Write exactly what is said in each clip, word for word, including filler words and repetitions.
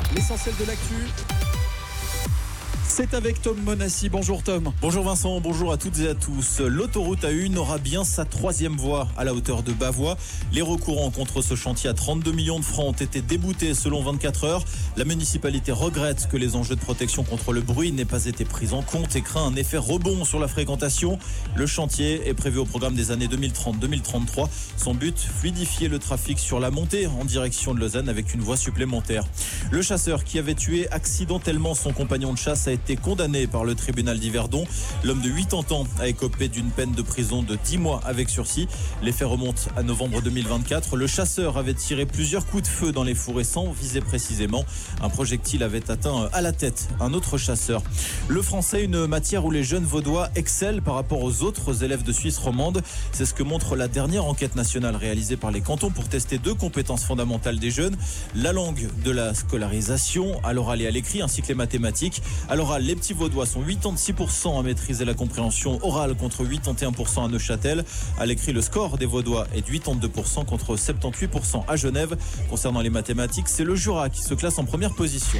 L'essentiel de l'actu, c'est avec Tom Monassi. Bonjour Tom. Bonjour Vincent, bonjour à toutes et à tous. L'autoroute A un aura bien sa troisième voie à la hauteur de Bavois. Les recourants contre ce chantier à trente-deux millions de francs ont été déboutés selon vingt-quatre heures. La municipalité regrette que les enjeux de protection contre le bruit n'aient pas été pris en compte et craint un effet rebond sur la fréquentation. Le chantier est prévu au programme des années deux mille trente à deux mille trente-trois. Son but, fluidifier le trafic sur la montée en direction de Lausanne avec une voie supplémentaire. Le chasseur qui avait tué accidentellement son compagnon de chasse a été condamné par le tribunal d'Yverdon. L'homme de quatre-vingt-dix ans a écopé d'une peine de prison de dix mois avec sursis. Les faits remontent à novembre deux mille vingt-quatre. Le chasseur avait tiré plusieurs coups de feu dans les forêts sans viser précisément. Un projectile avait atteint à la tête un autre chasseur. Le français, une matière où les jeunes vaudois excellent par rapport aux autres élèves de Suisse romande. C'est ce que montre la dernière enquête nationale réalisée par les cantons pour tester deux compétences fondamentales des jeunes. La langue de la scolarisation, à l'oral et à l'écrit, ainsi que les mathématiques. À l'oral, les petits vaudois sont quatre-vingt-seize pour cent à maîtriser la compréhension orale contre quatre-vingt-onze pour cent à Neuchâtel. À l'écrit, le score des vaudois est de quatre-vingt-deux pour cent contre soixante-dix-huit pour cent à Genève. Concernant les mathématiques, c'est le Jura qui se classe en première position.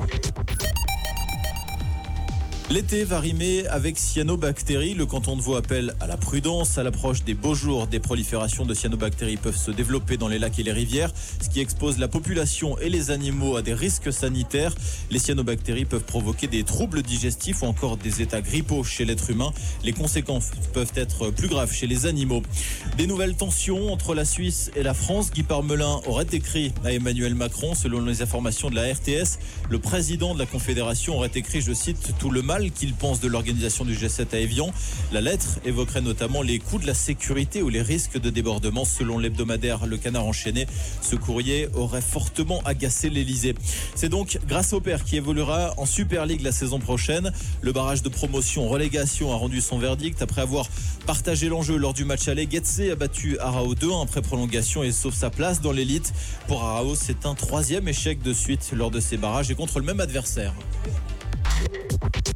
L'été va rimer avec cyanobactéries. Le canton de Vaud appelle à la prudence. À l'approche des beaux jours, des proliférations de cyanobactéries peuvent se développer dans les lacs et les rivières, ce qui expose la population et les animaux à des risques sanitaires. Les cyanobactéries peuvent provoquer des troubles digestifs ou encore des états grippaux chez l'être humain. Les conséquences peuvent être plus graves chez les animaux. Des nouvelles tensions entre la Suisse et la France. Guy Parmelin aurait écrit à Emmanuel Macron. Selon les informations de la R T S, le président de la Confédération aurait écrit, je cite, « tout le mal qu'il pense de l'organisation du G sept à Évian ». La lettre évoquerait notamment les coûts de la sécurité ou les risques de débordement. Selon l'hebdomadaire Le Canard enchaîné, ce courrier aurait fortement agacé l'Elysée. C'est donc grâce au père qui évoluera en Super League la saison prochaine. Le barrage de promotion-relégation a rendu son verdict. Après avoir partagé l'enjeu lors du match aller, Getse a battu Arao deux un après prolongation et sauve sa place dans l'élite. Pour Arao, c'est un troisième échec de suite lors de ces barrages et contre le même adversaire.